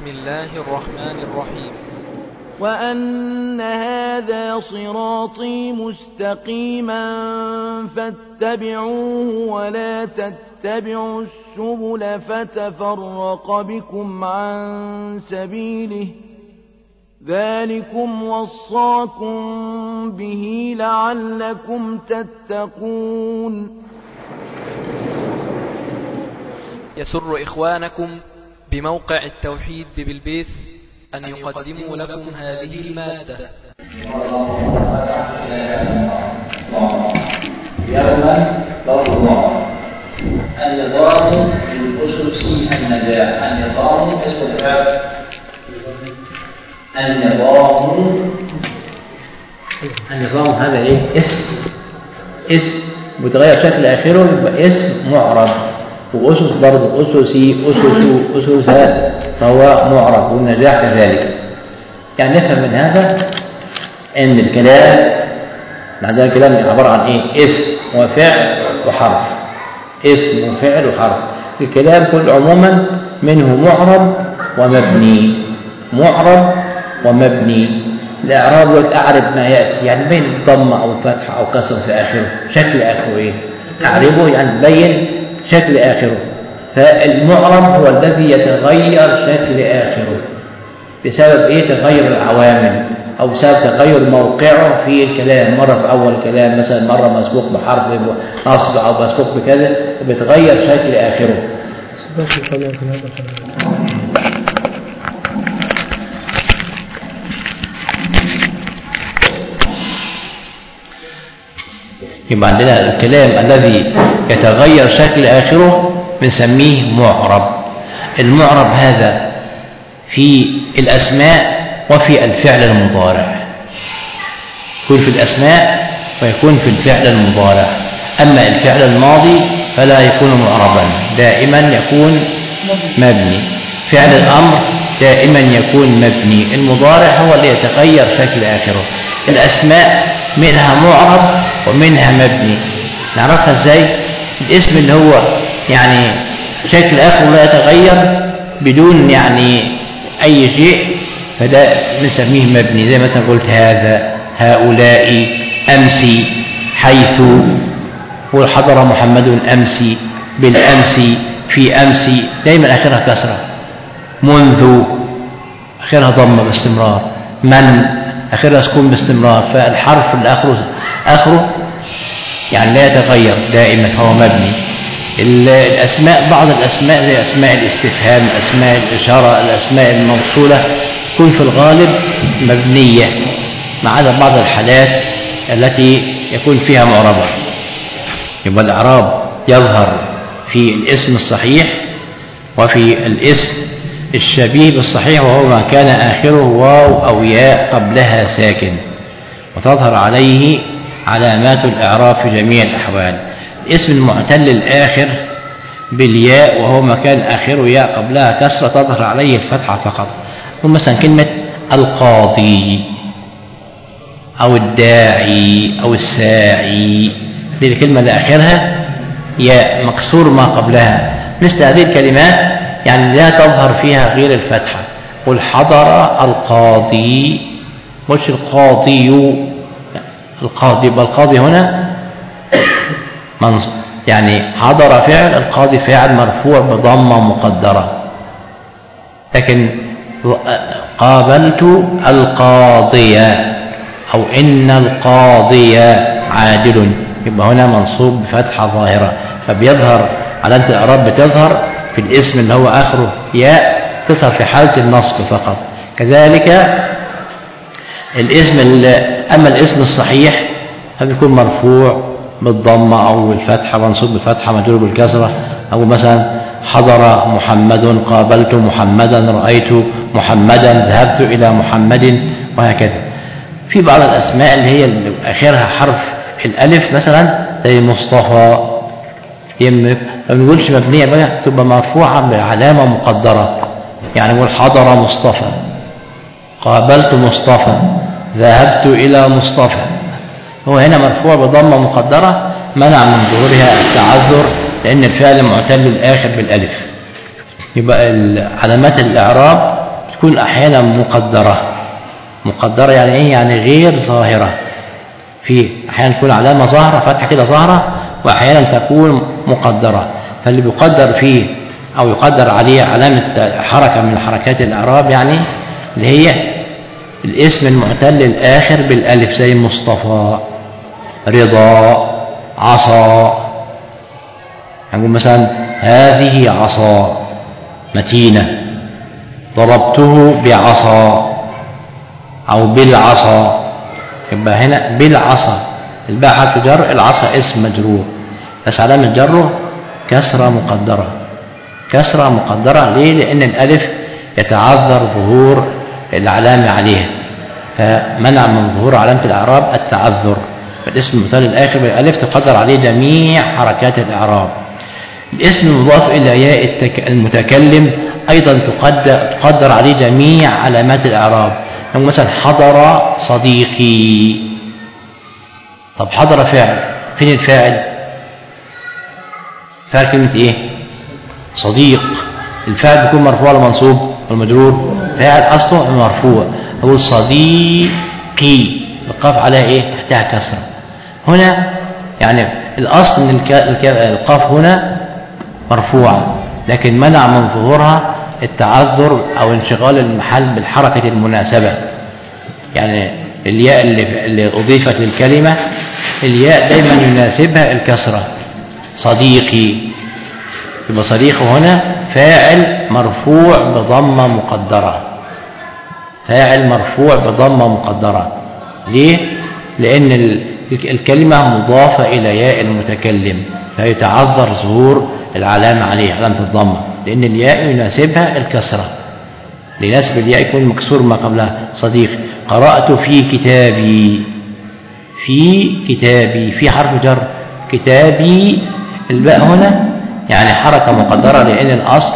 بسم الله الرحمن الرحيم. وأن هذا صراطي مستقيما فاتبعوه ولا تتبعوا السبل فتفرق بكم عن سبيله ذلكم وصاكم به لعلكم تتقون. يسر إخوانكم بموقع التوحيد ببلبيس أن يقدموا لكم هذه المادة. يوما ضرورا النظام من أسس النجاح. النظام اسم الفعل. النظام هذا ايه؟ اسم متغير شكل آخره يبقى اسم معرب، وأسس برضه أسسات فهو معرب، والنجاح كذلك. يعني نفهم من هذا أن الكلام معنى الكلام عبارة عن إيه؟ اسم وفعل وحرف. اسم وفعل وحرف. الكلام كل عموما منه معرب ومبني. معرب ومبني. الإعراب أعرب ما يأتي، يعني بين ضمة أو فتحة أو كسر في آخره. شكل آخره إيه؟ أعربه يعني بين شكل آخره. فالمعرب هو الذي يتغير شكل آخره بسبب إيه؟ تغير العوامل أو بسبب تغير موقعه في الكلام. مرة في أول الكلام مثلا، مرة مسبوق بحرف نصب أو مسبوق بكذا، بتغير شكل آخره. يبقى عندنا الكلام الذي يتغير شكل آخره بنسميه معرب. المعرب هذا في الأسماء وفي الفعل المضارع. يكون في الأسماء ويكون في الفعل المضارع. أما الفعل الماضي فلا يكون معربا، دائما يكون مبني. فعل الأمر دائما يكون مبني. المضارع هو اللي يتغير شكل آخره. الأسماء منها معرب ومنها مبني. نعرفها ازاي؟ الاسم اللي هو يعني شكل آخره لا يتغير بدون يعني أي شيء، فده بنسميه مبني. زي مثلا قلت هذا، هؤلاء، أمسي، حيث، وحضر محمد أمسي، بالأمس، في أمسي، دايما آخرها كسرة. منذ آخرها ضمة باستمرار. من آخرها سكون باستمرار. فالحرف اللي آخره يعني لا يتغير دائما، فهو مبني. الأسماء، بعض الأسماء زي أسماء الاستفهام، أسماء الإشارة، الأسماء الموصولة تكون في الغالب مبنية، ما عدا بعض الحالات التي يكون فيها معربة. يبقى الإعراب يظهر في الاسم الصحيح وفي الاسم الشبيه بالصحيح، وهو ما كان آخره واو أو ياء قبلها ساكن، وتظهر عليه علامات الإعراب في جميع الأحوال. الاسم المعتل الآخر بالياء وهو ما كان آخره ياء قبلها كسرة تظهر عليه الفتحة فقط. مثلا كلمة القاضي أو الداعي أو الساعي، دي الكلمة اللي آخرها ياء مكسور ما قبلها. مثل هذه الكلمات يعني لا تظهر فيها غير الفتحة. قل حضر القاضي، مش القاضي. القاضي، يبقى القاضي هنا يعني حضر فعل، القاضي فعل مرفوع بضمة مقدرة. لكن قابلت القاضية أو إن القاضية عادل، يبقى هنا منصوب بفتحة ظاهرة. فبيظهر علامة الإعراب، بتظهر في الاسم اللي هو آخره ياء، تظهر في حالة النصب فقط. كذلك الاسم أما الاسم الصحيح فبيكون مرفوع بالضمة أو بالفتحة، منصوب بالفتحة، مجرور بالكسرة. أو مثلا حضر محمد، قابلت محمدا، رأيت محمدا، ذهبت إلى محمد، وهكذا. في بعض الأسماء اللي هي اللي آخرها حرف الألف مثلا زي مصطفى، ما بنقولش مبنية بقى، تبقى مرفوعة بعلامة مقدرة. يعني نقول حضر مصطفى، قابلت مصطفى، ذهبت إلى مصطفى. هو هنا مرفوع بضمة مقدرة منع من ظهورها التعذر، لأن الفعل معتل الآخر بالألف. يبقى علامات الإعراب تكون أحيانا مقدرة يعني إيه؟ يعني غير ظاهرة. في أحيانا تكون علامة ظاهرة فتحة كده ظاهرة، وأحيانا تكون مقدرة. فاللي بيقدر فيه أو يقدر عليه علامة حركة من حركات الإعراب يعني اللي هي الاسم المعتل الآخر بالألف زي مصطفى، رضا، عصا. هنقول مثلا هذه عصا متينة، ضربته بعصا أو بالعصا. يبقى هنا بالعصا، الباء حرف جر، العصا اسم مجرور، بس علامة جره كسرة مقدرة. كسرة مقدرة ليه؟ لأن الألف يتعذر ظهور العلامة عليها، فمنع من ظهور علامة الإعراب التعذر. فالاسم المعتل الآخر بالألف تقدر عليه جميع حركات الإعراب. الاسم المضاف إلى ياء المتكلم أيضا تقدر عليه جميع علامات الإعراب. يعني مثلا حضر صديقي. طب حضر فعل، فين الفاعل؟ فاعل كلمة إيه؟ صديق. الفاعل بيكون مرفوع ولا منصوب ولا مجرور؟ فاعل أصله مرفوع. أقول صديقي، القاف عليها إيه؟ تحتها كسرة. هنا يعني الأصل إن القاف هنا مرفوعة، لكن منع من ظهورها التعذر أو انشغال المحل بالحركة المناسبة. يعني الياء اللي أضيفت للكلمة، الياء دايما يناسبها الكسرة. صديقي، يبقى صديقه هنا فاعل مرفوع بضمة مقدرة. فاعل مرفوع بضمة مقدرة. ليه؟ لأن الكلمة مضافة إلى ياء المتكلم، فيتعذر ظهور العلامة عليه، علامة الضمة، لأن الياء يناسبها الكسرة. ليناسب الياء يكون مكسور ما قبلها. صديق. قرأت في كتابي. في كتابي، في حرف جر. كتابي، الباء هنا يعني حركة مقدرة، لأن الأصل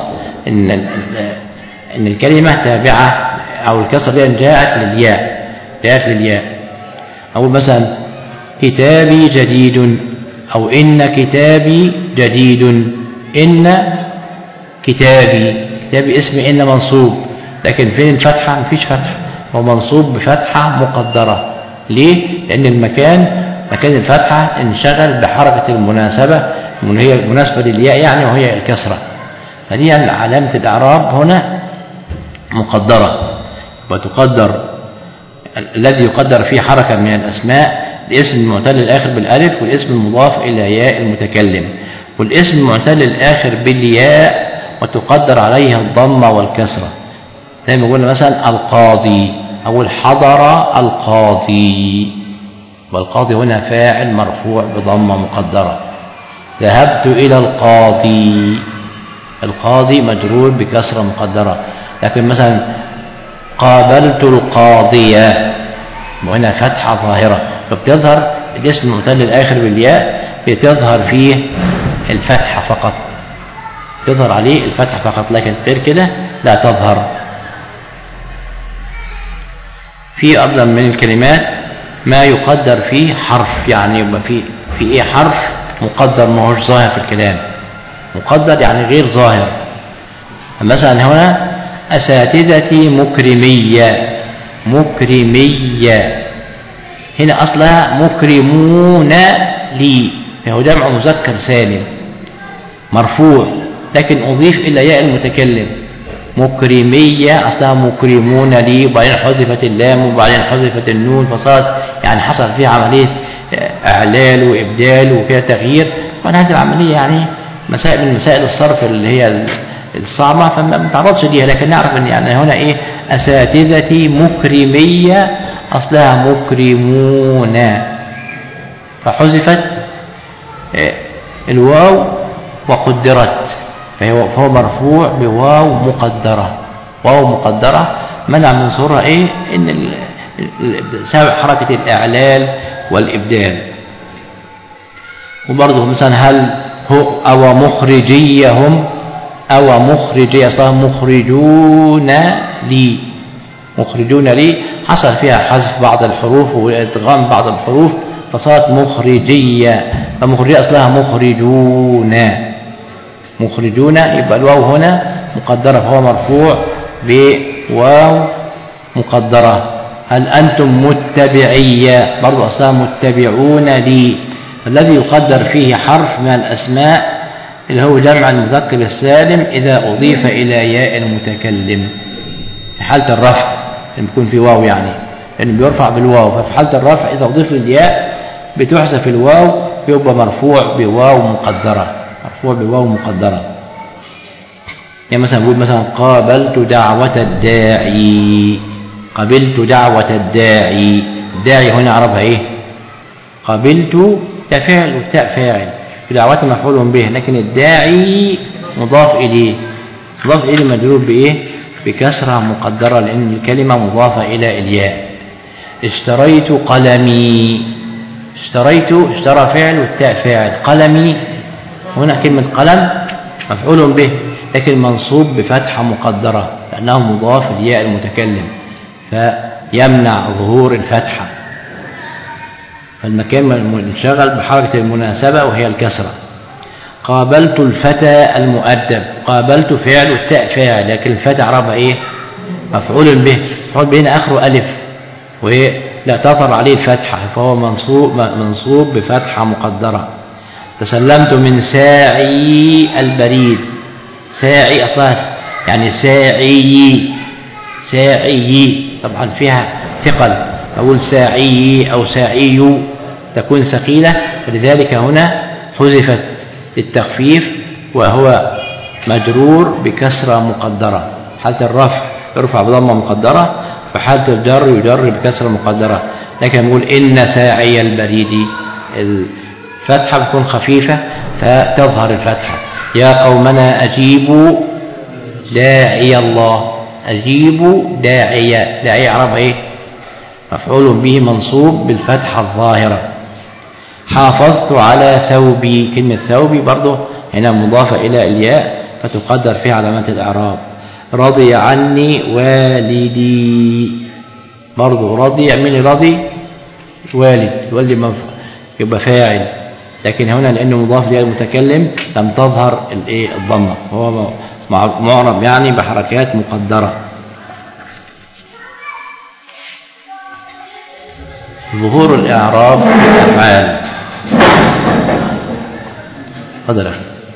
إن الكلمة تابعة أو الكسرة لأن جاءت للياء، جاءت للياء. أقول مثلا كتابي جديد، أو إن كتابي جديد. إن كتابي، كتابي اسم إن منصوب، لكن فين الفتحة؟ مفيش فتحة، هو منصوب بفتحة مقدرة. ليه؟ لأن مكان الفتحة انشغل بحركة المناسبة، هي مناسبة للياء يعني، وهي الكسرة. فدي يعني علامة الإعراب هنا مقدرة. وتقدر الذي يقدر فيه حركة من الأسماء الاسم المعتل الآخر بالألف، والاسم المضاف إلى ياء المتكلم، والاسم المعتل الآخر بالياء وتقدر عليها الضمة والكسرة. زي ما قلنا مثلا القاضي، أو الحضر القاضي، والقاضي هنا فاعل مرفوع بضمة مقدرة. ذهبت إلى القاضي، القاضي مجرور بكسرة مقدرة. لكن مثلا قابلت القاضية، وهنا فتحة ظاهرة، فبتظهر الاسم المعتل الآخر بالياء بتظهر فيه الفتحة فقط، تظهر عليه الفتحة فقط، لكن غير كده لا تظهر. في أيضا من الكلمات ما يقدر فيه حرف، يعني يبقى في إيه حرف مقدر ما هوش ظاهر في الكلام. مقدر يعني غير ظاهر. مثلا هنا أساتذتي مكرمية. مكرمية هنا أصلها مكرمون لي، فهو جمع مذكر سالم مرفوع، لكن أضيف إلى ياء المتكلم. مكرمية أصلها مكرمون لي، وبعدين حذفت اللام وبعدين حذفت النون، فصارت يعني حصل فيها عملية إعلال وإبدال وفيها تغيير. وأن هذه العملية يعني مسائل من مسائل الصرف اللي هي الصعبة، فما نتعرضش ليها، لكن نعرف أن يعني هنا إيه أساتذتي مكرمية أصلها مكرمون، فحذفت الواو وقدرت، فهو مرفوع بواو مقدرة. واو مقدرة منع من ظهورها إيه؟ إن سبب حركة الإعلال والإبدال. وبرضه مثلا هل هو أو مخرجيهم، أو مخرجي أصلها مخرجون لي. مخرجون لي حصل فيها حذف بعض الحروف وإدغام بعض الحروف فصارت مخرجية، فمخرجية أصلها مخرجون. مخرجون، يبقى الواو هنا مقدرة، فهو مرفوع واو مقدرة. هل أنتم متبعي، برضو أصلا متبعون لي. الذي يقدر فيه حرف من الأسماء اللي هو جمع المذكر السالم إذا أضيف إلى ياء المتكلم في حالة الرفع، لما يكون في واو يعني، لأنه بيرفع بالواو. ففي حالة الرفع إذا أضيف الياء بتحذف الواو، يبقى مرفوع بواو مقدرة، مرفوع بواو مقدرة. يعني مثلا نقول مثلا قابلت دعوة الداعي، قبلت دعوة الداعي. الداعي هنا عربها إيه؟ قبلت ده فعل والتاء فاعل، دعوة مفعول به، لكن الداعي مضاف إليه، مضاف إليه مجرور بإيه؟ بكسرة مقدرة، لأن الكلمة مضافة إلى الياء. اشتريت قلمي، اشتريت اشترى فعل والتاء فاعل، قلمي هنا كلمة قلم مفعول به، لكن منصوب بفتحة مقدرة لأنه مضاف لياء المتكلم فيمنع ظهور الفتحة، فالمكان منشغل بحركة المناسبة وهي الكسرة. قابلت الفتى المؤدب، قابلت فعل والتاء فاعل، لكن الفتى عربها ايه؟ مفعول به، مفعول به اخره الف ولا تظهر عليه الفتحة، فهو منصوب بفتحة مقدرة. تسلمت من ساعي البريد، ساعي اصلها يعني ساعي، ساعي طبعا فيها ثقل، اقول ساعي او ساعي تكون ثقيلة، ولذلك هنا حذفت للتخفيف، وهو مجرور بكسرة مقدرة. حالة الرفع يرفع بضمة مقدرة، وحالة الجر يجر بكسرة مقدرة. لكن نقول إن ساعي البريد، الفتحة بتكون خفيفة فتظهر الفتحة. يا قومنا أجيبوا داعي الله، أجيبوا داعي، داعي عرب إيه؟ مفعول به منصوب بالفتحة الظاهرة. حافظت على ثوبي، كلمة ثوبي برضه هنا مضافة إلى الياء فتقدر فيها علامات الإعراب. رضي عني والدي، برضه رضي من رضي والد، والد يبقى فاعل، لكن هنا لأنه مضاف لياء المتكلم لم تظهر الضمة، وهو معرب يعني بحركات مقدرة. ظهور الإعراب في الأفعال. تفضل.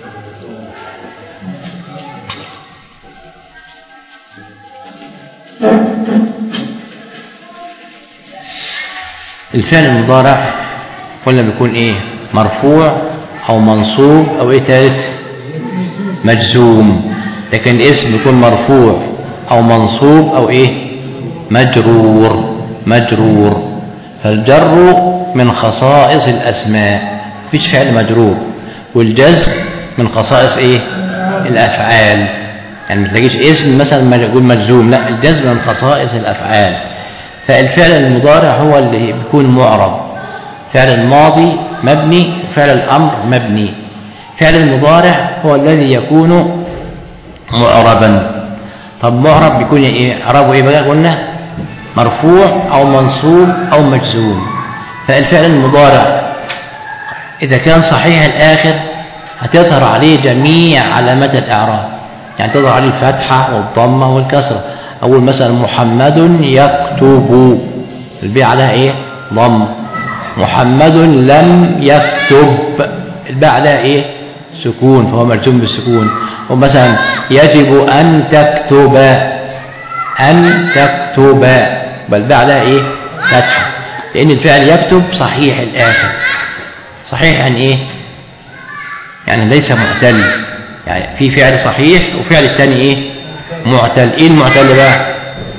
الفعل المضارع قلنا بيكون ايه؟ مرفوع او منصوب او ايه ثالث؟ مجزوم. لكن الاسم بيكون مرفوع او منصوب او ايه؟ مجرور، مجرور. فالجر من خصائص الاسماء، مفيش فعل مجرور. والجزم من خصائص ايه؟ الافعال، يعني ما تلاقيش اسم مثلا يقول مجزوم، لا، الجزم من خصائص الافعال. فالفعل المضارع هو اللي بيكون معرب، فعل الماضي مبني وفعل الامر مبني. فعل المضارع هو الذي يكون معربا. طب معرب بيكون ايه؟ اعرابه ايه بقى؟ قلنا مرفوع او منصوب او مجزوم. فالفعل المضارع إذا كان صحيح الآخر هتظهر عليه جميع علامات الإعراب، يعني تظهر عليه الفتحة والضمة والكسرة. أقول مثلا محمد يكتب، الباء عليها إيه؟ ضم. محمد لم يكتب، الباء عليها إيه؟ سكون، فهو مجزوم بالسكون. ومثلا يجب أن تكتب، أن تكتب، بالباء عليها إيه؟ فتحة، لأن الفعل يكتب صحيح الآخر. صحيح يعني ايه؟ يعني ليس معتل، يعني في فعل صحيح وفعل الثاني ايه؟ معتل. ايه المعتل بقى؟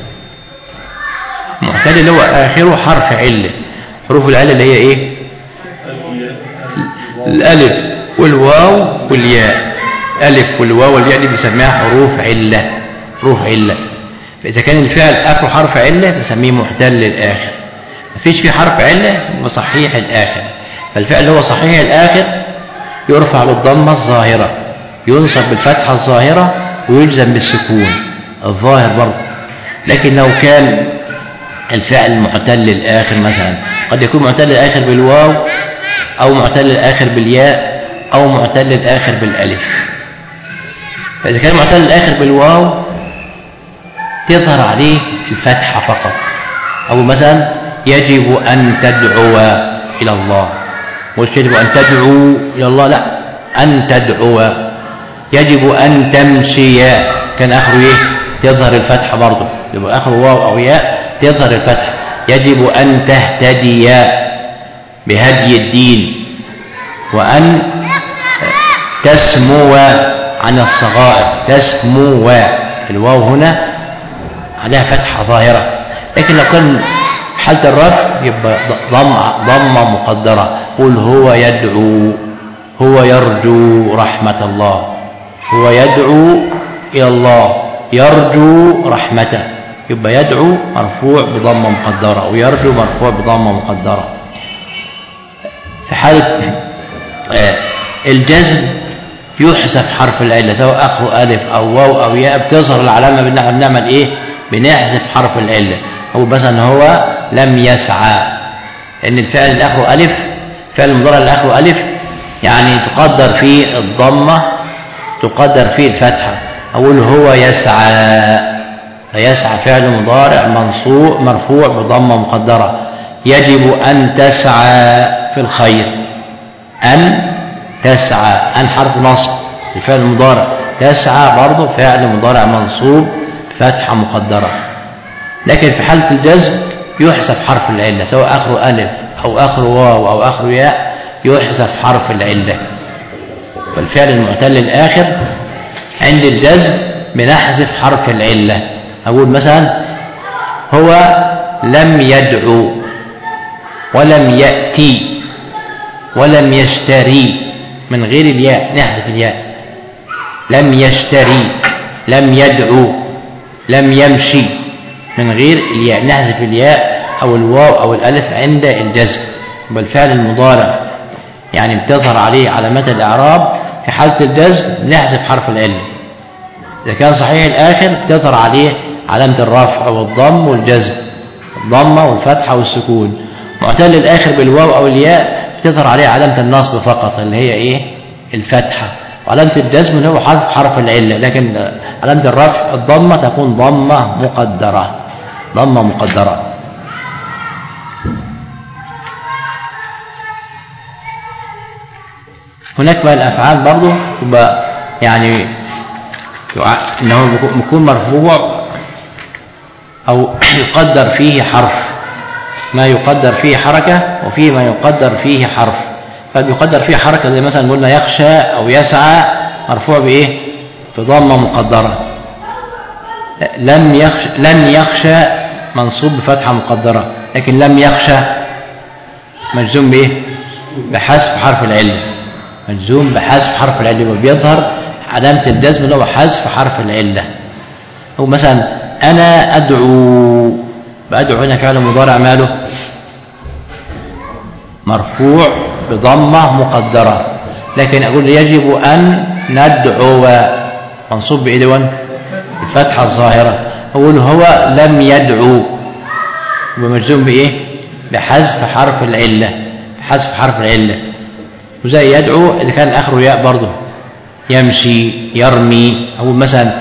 معتل اللي هو اخره حرف عله. حروف العله اللي هي ايه؟ الالف والواو والياء. الف والواو والياء دي بنسميها حروف عله، حروف عله. فاذا كان الفعل اخره حرف عله بنسميه معتل الاخر. مفيش فيه حرف عله يبقى صحيح الاخر. فالفعل هو صحيح الآخر يرفع بالضمة الظاهرة، ينصب بالفتحة الظاهرة، ويجزم بالسكون الظاهر برضه. لكن لو كان الفعل معتل الآخر مثلا، قد يكون معتل الآخر بالواو أو معتل الآخر بالياء أو معتل الآخر بالألف. فإذا كان معتل الآخر بالواو تظهر عليه الفتحة فقط. أو مثلا يجب أن تدعو إلى الله، مش يجب أن تدعو إلى الله، لا، أن تدعو. يجب أن تمشي، كان آخره إيه؟ تظهر الفتحة برضه، يبقى آخره واو أو ياء تظهر الفتحة. يجب أن تهتدي بهدي الدين، وأن تسمو عن الصغائر. تسمو، الواو هنا عليها فتحة ظاهرة، لكن لو كان حالة الرفع يبقى ضمة مقدرة. قل هو يدعو، هو يرجو رحمة الله، هو يدعو إلى الله يرجو رحمته، يبقى يدعو مرفوع بضمة مقدرة ويرجو مرفوع بضمة مقدرة. في حالة الجزم يحذف حرف العلة، سواء آخره ألف أو واو أو ياء، بتظهر العلامة بنعمل إيه؟ بنحذف حرف العلة. أو مثلا هو لم يسعى، لأن الفعل اللي آخره ألف، فعل المضارع اللي آخره ألف يعني تقدر فيه الضمة، تقدر فيه الفتحة. أقول هو يسعى، فيسعى فعل مضارع منصوب مرفوع بضمة مقدرة. يجب أن تسعى في الخير، أن تسعى، أن حرف نصب الفعل المضارع، تسعى برضه فعل مضارع منصوب فتحة مقدرة. لكن في حالة الجزم يحذف حرف العلة، سواء آخره ألف أو آخره واو أو آخره ياء، يحذف حرف العلة. والفعل المعتل الآخر عند الجزم بنحذف حرف العلة. أقول مثلا هو لم يدعو ولم يأتي ولم يشتري، من غير الياء نحذف الياء. لم يشتري، لم يدعو، لم يمشي، من غير الياء نحذف الياء أو الواو أو الألف عند الجزم. والفعل المضارع يعني بتظهر عليه علامات الإعراب في حالة الجزم نحذف حرف العلة. إذا كان صحيح الآخر بتظهر عليه علامة الرفع والضم والجزم، الضمة والفتحة والسكون. معتل الآخر بالواو أو الياء بتظهر عليه علامة النصب فقط اللي هي إيه؟ الفتحة. وعلامة الجزم اللي هو حرف العلة، لكن علامة الرفع الضمة تكون ضمة مقدرة، ضمة مقدرة. هناك بقى الأفعال برضه يبقى يعني إنه يكون مرفوع أو يقدر فيه حرف، ما يقدر فيه حركة وفيه ما يقدر فيه حرف. فبيقدر فيه حركة زي مثلا قلنا يخشى أو يسعى مرفوع بإيه؟ بضمة مقدرة. لن يخشى منصوب بفتحة مقدرة، لكن لم يخشى مجزوم بإيه؟ بحذف حرف العلة، مجزوم بحذف حرف العلة، وبيظهر علامة الجزم اللي هو حذف حرف العلة. أو مثلا أنا أدعو، بأدعو هنا فعل مضارع ماله؟ مرفوع بضمة مقدرة، لكن أقول يجب أن ندعو منصوب بإيه؟ الفتحة الظاهرة. أقول هو لم يدعو ومجزوم بإيه؟ بحذف حرف العلة، حذف حرف العلة. وزي يدعو إذا كان آخره ياء برضه، يمشي، يرمي. أقول مثلا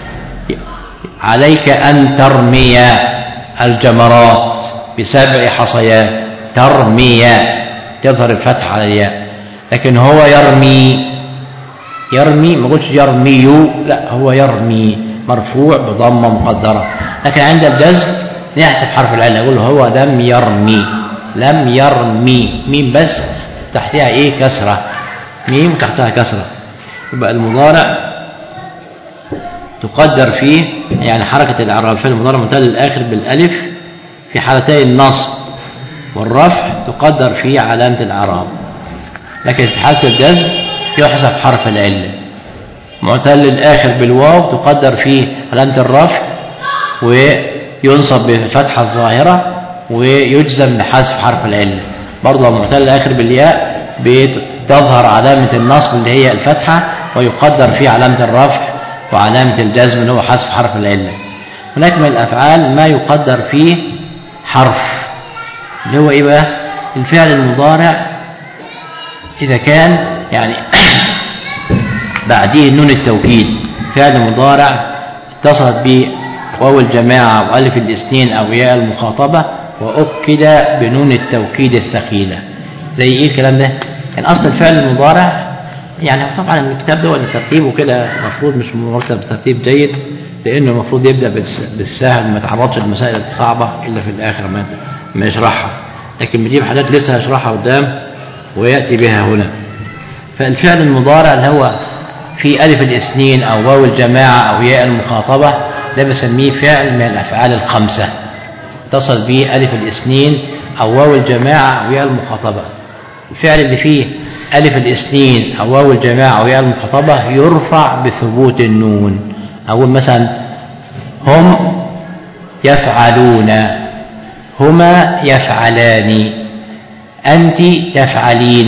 عليك أن ترمي الجمرات ب7 حصيات، ترمي تظهر الفتح على الياء. لكن هو يرمي، يرمي ما قلتش يرمي، لا، هو يرمي مرفوع بضمة مقدرة. لكن عند الجزم نحسب حرف العلة، أقول هو لم يرمي، لم يرمي، ميم بس تحتها إيه؟ كسرة، ميم تحتها كسرة. يبقى المضارع تقدر فيه يعني حركة الإعراب في المضارع المعتل الآخر بالألف في حالتي النصب والرفع تقدر فيه علامة الإعراب، لكن في حالة الجزم يحذف حرف العلة. معتل الآخر بالواو تقدر فيه علامة الرفع وينصب بالفتحة الظاهرة ويجزم بحذف حرف العلة. برضه معتل الآخر بالياء بتظهر علامة النصب اللي هي الفتحة ويقدر فيه علامة الرفع وعلامة الجزم اللي هو حذف حرف العلة. هناك من الأفعال ما يقدر فيه حرف اللي هو إيه بقى؟ الفعل المضارع إذا كان يعني بعديه نون التوكيد، فعل مضارع اتصلت به واو الجماعة وألف الاثنين أو ياء المخاطبة، وأكد بنون التوكيد الثقيلة. زي إيه الكلام ده؟ يعني أصل الفعل المضارع يعني طبعا الكتاب ده ولا ترتيبه كده المفروض مش مرتب ترتيب جيد، لأنه المفروض يبدأ بالسهل، ما يتعرضش للمسائل الصعبة إلا في الآخر ما يشرحها، لكن بيجيب حاجات لسه هيشرحها قدام ويأتي بها هنا. فالفعل المضارع اللي هو في ألف الاثنين أو واو الجماعة أو ياء المخاطبة ده بسميه فعل من الأفعال الخمسة، اتصل به ألف الاثنين أو واو الجماعة أو ياء المخاطبة. الفعل اللي فيه ألف الاثنين أو واو الجماعة أو ياء المخاطبة يرفع بثبوت النون. أقول مثلا هم يفعلون، هما يفعلان، أنت تفعلين،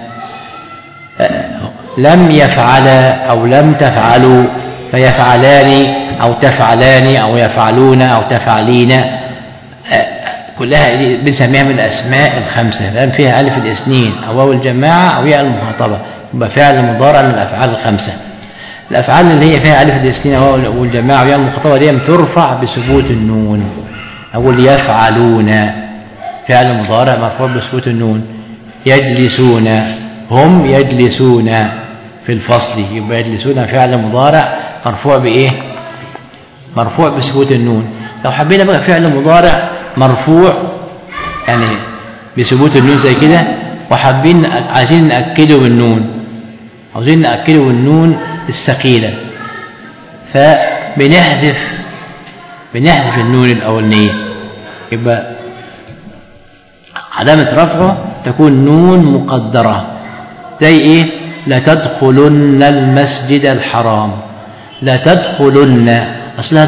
لم يفعلا أو لم تفعلوا فيفعلان أو تفعلان أو يفعلون أو تفعلين، كلها بنسميها من الأسماء الخمسة لأن فيها ألف الاثنين أو واو الجماعة أو ياء المخاطبة، يبقى فعل مضارع من الأفعال الخمسة. الأفعال اللي هي فيها ألف الاثنين أو واو الجماعة وياء المخاطبة دي ترفع بثبوت النون. أقول يفعلون فعل مضارع مرفوع بثبوت النون. يجلسون، هم يجلسون في الفصل، يبقى يجلسون فعل مضارع مرفوع بإيه؟ مرفوع بثبوت النون. لو حبينا بقى فعل مضارع مرفوع يعني بثبوت النون زي كده، وحابين عايزين نأكده بالنون، عايزين نأكده بالنون الثقيلة، فبنحذف النون الأولانية، يبقى علامة رفعه تكون نون مقدرة. زي إيه؟ لتدخلن المسجد الحرام، لا تدخلن أصلها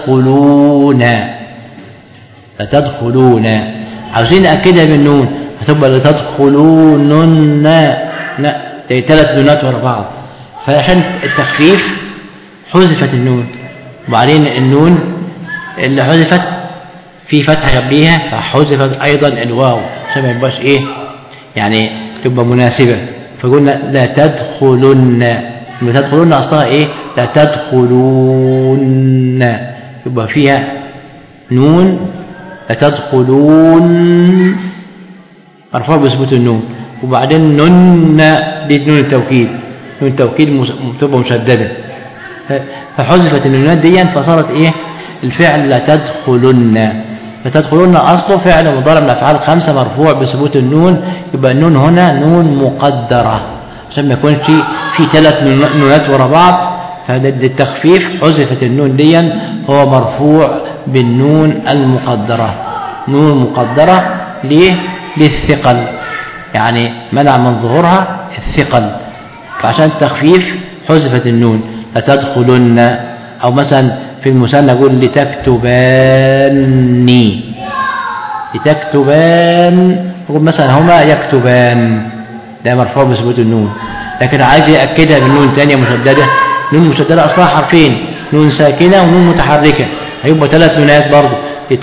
لتدخلون، عاوزين نأكدها بالنون هتبقى لتدخلون، لا دي 3 نونات ورا بعض، فعشان التخفيف حذفت النون، وبعدين النون اللي حذفت في فتحة قبليها فحذفت أيضا الواو عشان ما يبقاش إيه يعني تبقى مناسبة. فقلنا لا تدخلن، أصلها إيه؟ لا تدخلون، يبقى فيها نون لا تدخلون مرفوع بثبوت النون، وبعدين نون دي نون التوكيد، نون التوكيد تبقى مشددة، فحذفت النونات دي فصارت إيه؟ الفعل لا تدخلن أصله فعل مضارع من الأفعال الخمسة مرفوع بثبوت النون، يبقى النون هنا نون مقدرة عشان ما يكونش في 3 نونات ورا بعض، فللتخفيف حذفت النون دي، هو مرفوع بالنون المقدرة. نون مقدرة ليه؟ للثقل، يعني منع من ظهورها الثقل، فعشان التخفيف حذفت النون. لتدخلن، أو مثلا في المثنى نقول لتكتباني، نقول مثلا هما يكتبان، ده مرفوع بثبوت النون، لكن عايز يأكدها بالنون ثانية مشددة، نون مشددة أصلها حرفين، نون ساكنة ونون متحركة، هيبقى 3 نونات برضه،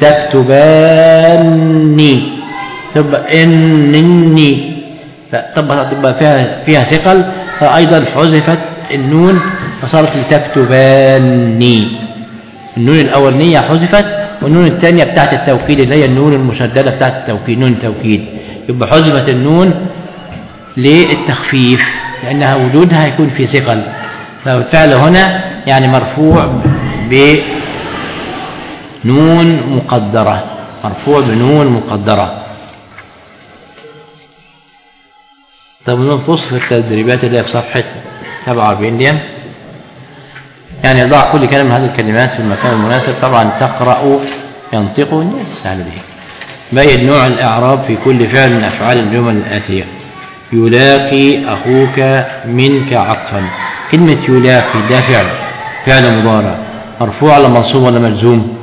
لتكتباني تبقى إنني، تبقى فيها ثقل، فأيضا حذفت النون فصارت لتكتباني. النون الأولانية حذفت، والنون الثانية بتاعت التوكيد اللي هي النون المشددة بتاعت التوكيد، نون التوكيد، يبقى حذفت النون للتخفيف لأنها وجودها يكون في ثقل، فالفعل هنا يعني مرفوع بنون مقدرة، مرفوع بنون مقدرة. طب ننقص في التدريبات اللي هي في صفحة 47 دي، يعني ضع كل كلمة من هذه الكلمات في المكان المناسب، طبعا تقرأ ينطق سهل دي. بين نوع الإعراب في كل فعل من أفعال الجمل الآتية. يلاقي أخوك منك عطفا، كلمة يلاقي ده فعل مضارع مرفوع ولا منصوب ولا مجزوم؟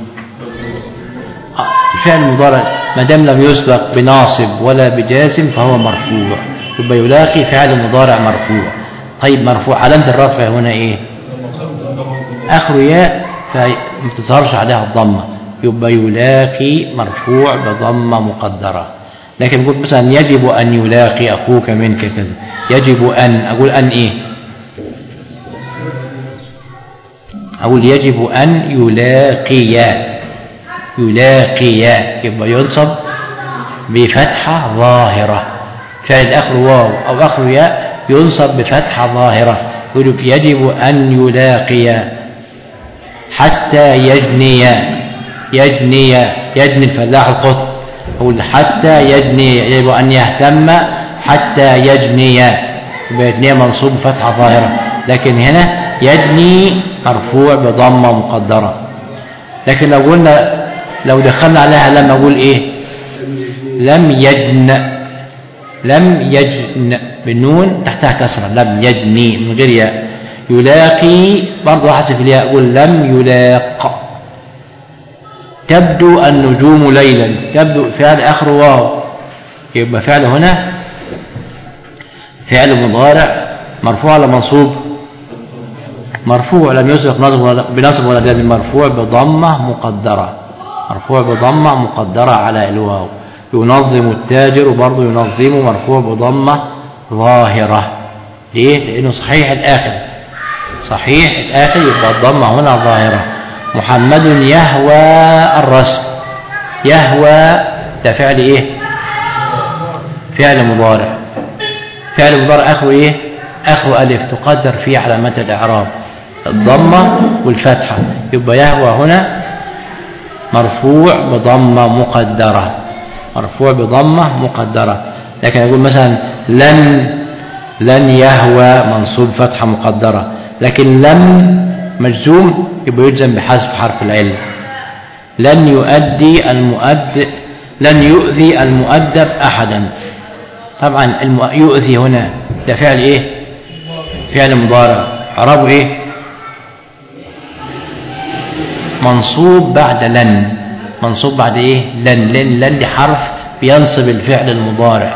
الفعل المضارع ما دام لم يسبق بناصب ولا بجازم فهو مرفوع، يبقى يلاقي فعل مضارع مرفوع. طيب مرفوع علامة الرفع هنا إيه؟ آخر ياء فما تظهرش عليها الضمة، يبقى يلاقي مرفوع بضمة مقدرة. لكن نقول مثلا يجب أن يلاقي أخوك منك كذا، يجب أن، أقول أن إيه؟ أقول يجب أن يلاقي. يبقى ينصب بفتحة ظاهرة. فعل آخر واو أو آخر ياء ينصب بفتحة ظاهرة. يجب أن يلاقي. حتى يجني الفلاح القط. أقول حتى يجني، يجب أن يهتم حتى يجني. يبقى يجني منصوب بفتحة ظاهرة، لكن هنا يجني مرفوع بضمة مقدرة. لكن لو دخلنا عليها لم أقول إيه؟ لم يجن بالنون تحتها كسرة، لم يجني من غير ياء. يلاقي برضه حذف الياء، أقول لم يلاق. تبدو النجوم ليلا، تبدو فعل آخر واو، يبقى فعل هنا فعل مضارع مرفوع على منصوب؟ مرفوع، لم يسبق بنصب ولا جزم، مرفوع بضمة مقدرة على الواو. ينظم التاجر برضه ينظم مرفوع بضمة ظاهرة. ليه؟ لأنه صحيح الآخر يبقى الضمة هنا ظاهرة. محمد يهوى الرسم. يهوى ده فعل إيه؟ فعل مضارع آخره إيه؟ آخره ألف تقدر فيه علامات الإعراب الضمة والفتحة. يبقى يهوى هنا مرفوع بضمة مقدرة. لكن أقول مثلا لن يهوى منصوب فتحة مقدرة، لكن لم مجزوم يبقى يجزم بحذف حرف العلة. لن يؤذي المؤدب أحدا. طبعا يؤذي هنا ده فعل إيه؟ فعل مضارع، إعرابه إيه؟ منصوب بعد إيه؟ لن دي حرف بينصب الفعل المضارع،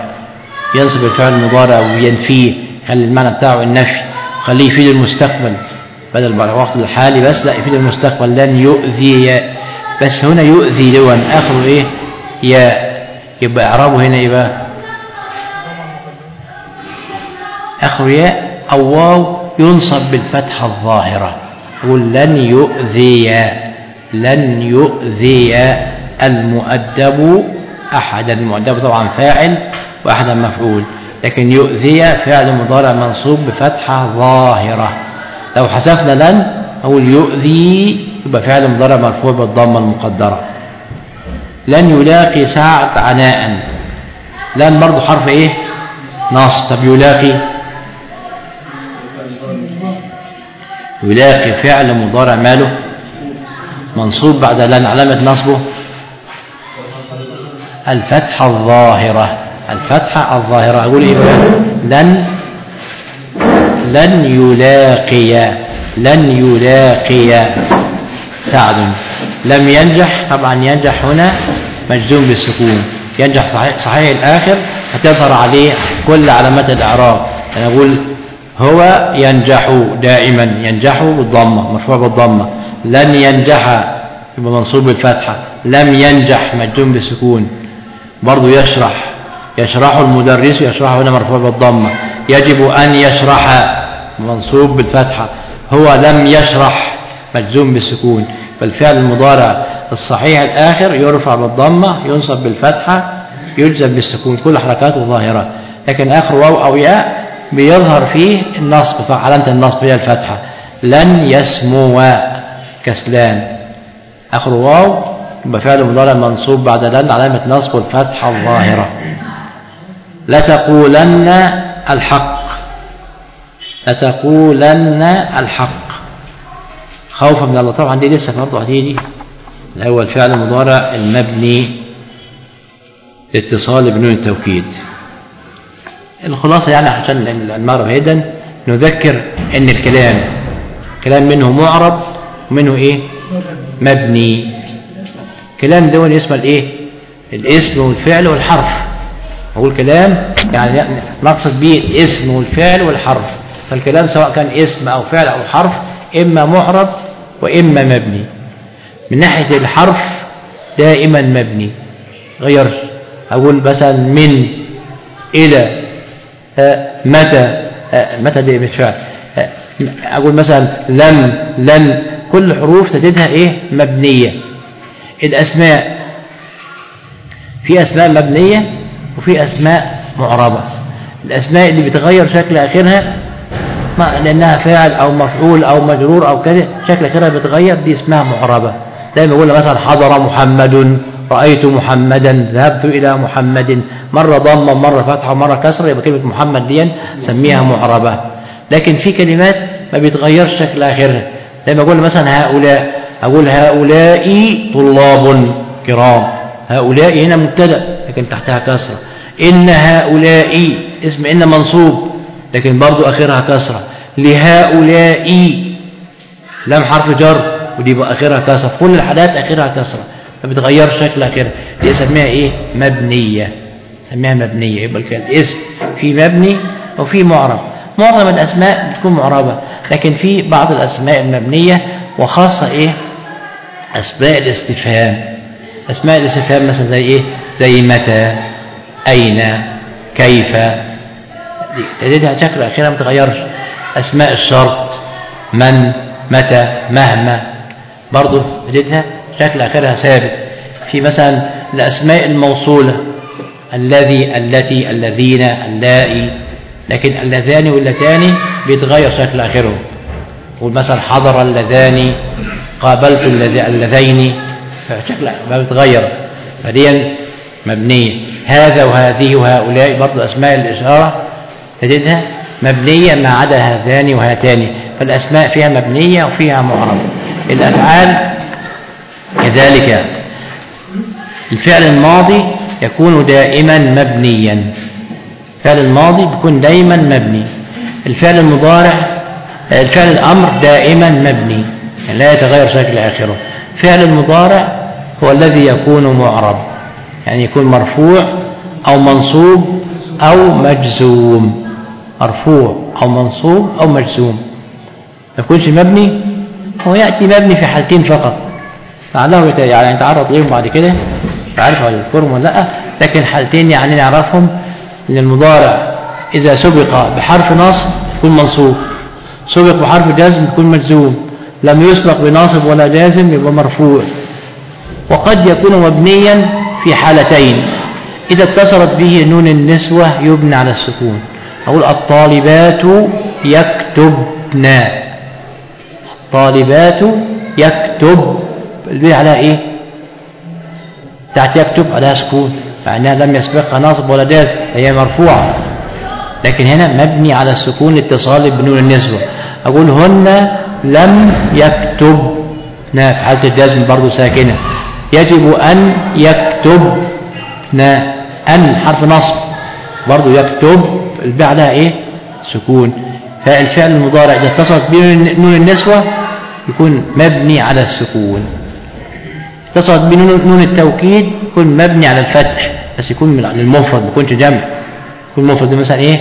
وينفيه، خلي المعنى بتاعه النفي، خليه يفيد المستقبل بدل الوقت الحالي بس، لا يفيد المستقبل. لن يؤذي، بس هنا يؤذي لون آخره إيه؟ ياء. يبقى إعرابه هنا يبقى آخره ياء أو واو ينصب بالفتحة الظاهرة. يقول لن يؤذي المؤدب أحدا. المؤدب طبعا فاعل وأحدا مفعول، لكن يؤذي فعل مضارع منصوب بفتحة ظاهرة. لو حذفنا لن أقول يؤذي يبقى فعل مضارع مرفوع بالضمة المقدرة. لن يلاقي سعد عناء. لن برضو حرف إيه؟ نصب. طب يلاقي فعل مضارع ماله؟ منصوب بعد لن، علامة نصبه الفتحة الظاهرة. أقول إيه بقى؟ لن يلاقي سعد. لم ينجح، طبعا ينجح هنا مجزوم بالسكون، ينجح صحيح الآخر هتظهر عليه كل علامات الإعراب. أنا أقول هو ينجح دائما، ينجح بالضمة مرفوع بالضمة. لن ينجح يبقى منصوب بالفتحة. لم ينجح مجزوم بالسكون. برضو يشرح المدرس، يشرح هنا مرفوع بالضمة. يجب أن يشرح منصوب بالفتحة. هو لم يشرح مجزوم بالسكون. فالفعل المضارع الصحيح الآخر يرفع بالضمة، ينصب بالفتحة، يجزم بالسكون، كل حركاته ظاهرة. لكن آخر واو أو ياء بيظهر فيه النصب، فعلامة النصب هي الفتحة. لن يسمو كسلان. آخر واو يبقى فعل مضارع منصوب بعد لن، علامة نصب الفتحة الظاهرة. لتقولن الحق خوفا من الله. طبعا دي لسه برضه هتيجي، اللي هو الفعل المضارع المبني لاتصال بنون التوكيد. الخلاصة يعني عشان المعرفة هيدا نذكر ان كلام منه معرب ومنه ايه؟ مبني. كلام دون اسمه الايه؟ الاسم والفعل والحرف. اقول كلام يعني نقصد به الاسم والفعل والحرف. فالكلام سواء كان اسم او فعل او حرف اما معرب واما مبني. من ناحية الحرف دائما مبني، غير اقول مثلا من، الى، متى دي بالفعل. اقول مثلا لم، لن، كل حروف تجدها إيه؟ مبنية. الأسماء في أسماء مبنية وفي أسماء معربة. الأسماء اللي بتغير شكل آخرها لأنها فاعل أو مفعول أو مجرور أو كذا شكل آخرها بتغير، دي اسمها معربة. زي ما يقول مثلا حضر محمد، رأيت محمدا، ذهبت إلى محمد، مرة ضمة ومرة فتحة ومرة كسرة، يبقى كلمة محمد دي سميها معربة. لكن في كلمات ما بيتغيرش شكل آخرها، زي ما أقول مثلا هؤلاء، أقول هؤلاء طلاب كرام، هؤلاء هنا مبتدأ لكن تحتها كسرة. إن هؤلاء اسم إن منصوب لكن برضو آخرها كسرة. لهؤلاء لم حرف جر ودي بقى آخرها كسرة. كل الحالات آخرها كسرة ما بتغيرش شكل آخرها، دي اسمها إيه؟ مبنية، سميها مبنية. يبقى الاسم في مبني وفي معرب. معظم الأسماء بتكون معربة، لكن في بعض الأسماء المبنية وخاصة إيه؟ أسماء الاستفهام. أسماء الاستفهام مثلا زي إيه؟ زي متى، أين، كيف، تجدها شكل آخرها ما تغيرش. أسماء الشرط من، متى، مهما، برضو تجدها شكل آخرها ثابت. في مثلا الأسماء الموصولة الذي، التي، الذين، اللائي، لكن اللذان واللتان بيتغير شكل آخره. ومثلا حضر اللذان، قابلت اللذين، فشكل ما بيتغير، فدي مبنية. هذا وهذه وهؤلاء برضو أسماء الإشارة تجدها مبنية ما عدا هذان وهاتان، فالأسماء فيها مبنية وفيها معربة. الأفعال كذلك، الفعل الماضي يكون دائما مبنيا، الفعل الماضي بيكون دائما مبني. الفعل المضارع، الفعل الأمر دائما مبني يعني لا يتغير شكل آخره. فعل المضارع هو الذي يكون معرب، يعني يكون مرفوع أو منصوب أو مجزوم، مرفوع أو منصوب أو مجزوم، ما يكونش مبني. هو يأتي مبني في حالتين فقط، لعله يعني نتعرض لهم بعد كده، مش عارف هل يذكرهم ولا لا، لكن حالتين يعني نعرفهم. ان المضارع إذا سبق بحرف نصب يكون منصوب، سبق بحرف جزم يكون مجزوم، لم يسبق بناصب ولا جازم يبقى مرفوع. وقد يكون مبنيا في حالتين، إذا اتصلت به نون النسوة يبنى على السكون. أقول الطالبات يكتبن، الطالبات يكتب، البي على إيه؟ تحت يكتب على سكون، فإنها لم يسبقها ناصب ولا جازم، هي مرفوعة، لكن هنا مبني على السكون لاتصال بنون النسوة. أقول هن لم يكتبن، في حالة الجزم برضو ساكنة. يجب أن يكتبن، أن حرف نصب برضو يكتب، البي عليها إيه؟ سكون. فالفعل المضارع إذا اتصلت بنون النسوة يكون مبني على السكون، اتصلت بنون التوكيد يكون مبني على الفتح، بس يكون من المفرد ما يكونش جمع، يكون مفرد. مثلا إيه؟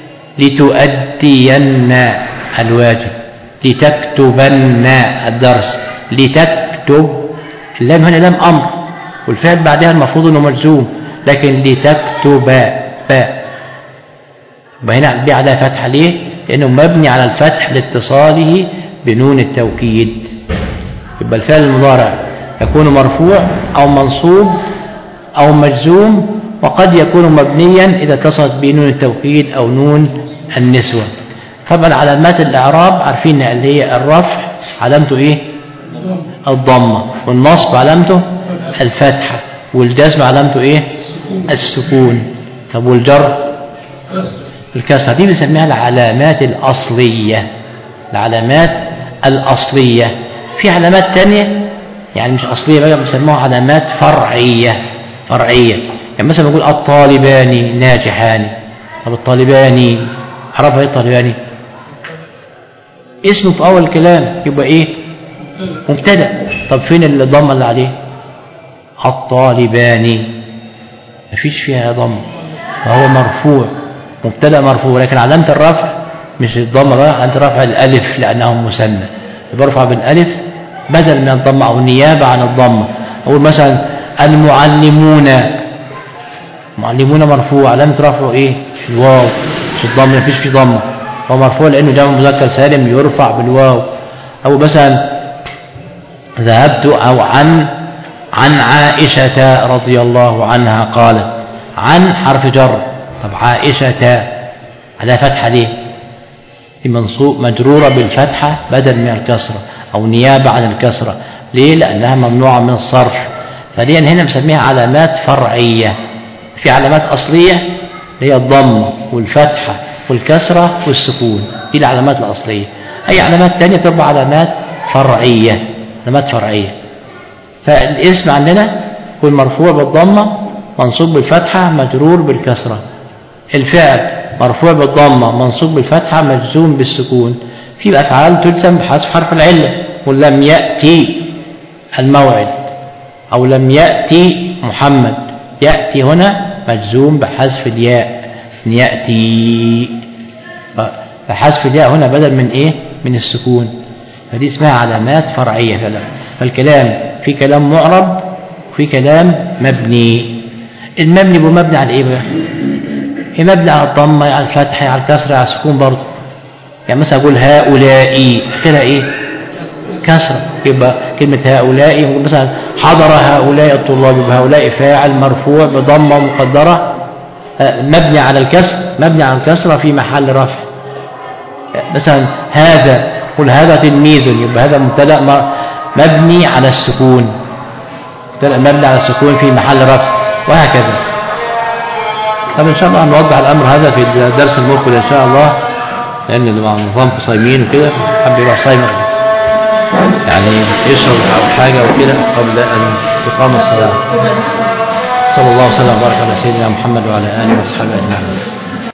لتؤدين الواجب، لتكتبن الدرس، لتكتب، اللام هنا لام أمر والفعل بعدها المفروض أنه مجزوم، لكن لتكتب باء، وهنا البي عليها فتحة ليه؟ لأنه مبني على الفتح لاتصاله بنون التوكيد. يبقى الفعل المضارع يكون مرفوع أو منصوب أو مجزوم، وقد يكون مبنيا إذا اتصلت بنون التوكيد أو نون النسوة. طبعا علامات الإعراب عارفين اللي هي الرفع علامته إيه؟ الضمة، والنصب علامته الفتحة، والجزم علامته إيه؟ السكون. طب والجر؟ الكسرة. دي بنسميها العلامات الأصلية، العلامات الأصلية. في علامات تانية يعني مش أصلية بقى بنسموها علامات فرعية، فرعية. يعني مثلا بنقول الطالبان ناجحان، طب الطالبان عرفها ايه؟ الطالبان اسمه في أول الكلام يبقى إيه؟ مبتدأ. طب فين الضمة اللي عليه؟ الطالبان مفيش فيها ضمة، فهو مرفوع، مبتدأ مرفوع، لكن علامة الرفع مش الضمة بقى، علامة الرفع الألف لأنه مثنى، برفع بالألف بدل من الضمة أو نيابة عن الضمة. أقول مثلا المعلمون، معلمون مرفوع، علامة رفعه إيه؟ الواو، مش الضمة، مفيش فيه ضمة، هو مرفوع لأنه جمع مذكر سالم يرفع بالواو. أو مثلا ذهبت أو عن عائشة رضي الله عنها قالت. عن حرف جر. طب عائشة على فتحة ليه؟ منصوب مجرورة بالفتحة بدل من الكسرة أو نيابة عن الكسرة. ليه؟ لأنها ممنوعة من الصرف. فدي هنا بنسميها علامات فرعية. في علامات أصلية هي الضمة والفتحة والكسرة والسكون، دي العلامات الأصلية. أي علامات تانية تبقى علامات فرعية. علامات فرعية. فالاسم عندنا يكون مرفوع بالضمة منصوب بالفتحة مجرور بالكسرة. الفعل مرفوع بالضمة منصوب بالفتحة مجزوم بالسكون. في أفعال تجزم بحذف حرف العلة، ولم يأتي الموعد أو لم يأتي محمد. يأتي هنا مجزوم بحذف الياء، يأتي، فحذف الياء هنا بدل من إيه؟ من السكون. فدي اسمها علامات فرعية فعلا. فالكلام في كلام معرب وفي كلام مبني. المبني مبني على إيه بقى؟ مبني على الضمة على الفتحة على الكسرة على السكون برضه. يعني مثلا أقول هؤلاء أخيرا إيه؟ كسرة. يبقى كلمة هؤلاء يقول مثلا حضر هؤلاء الطلاب، هؤلاء فاعل مرفوع بضمة مقدرة مبني على الكسر، مبني على الكسرة في محل رفع. مثلا هذا، قل هذا تلميذ، يبقى هذا مبتدأ مبني على السكون، مبني على السكون في محل رفع، وهكذا. طب إن شاء الله نوضح الأمر هذا في الدرس المقبل إن شاء الله، لأن نظام صايمين وكده حب يروح صايم يعني يشرب أو حاجة وكده قبل أن تقام الصلاة. صلى الله وسلم وبارك على سيدنا محمد وعلى آله وصحبه أجمعين.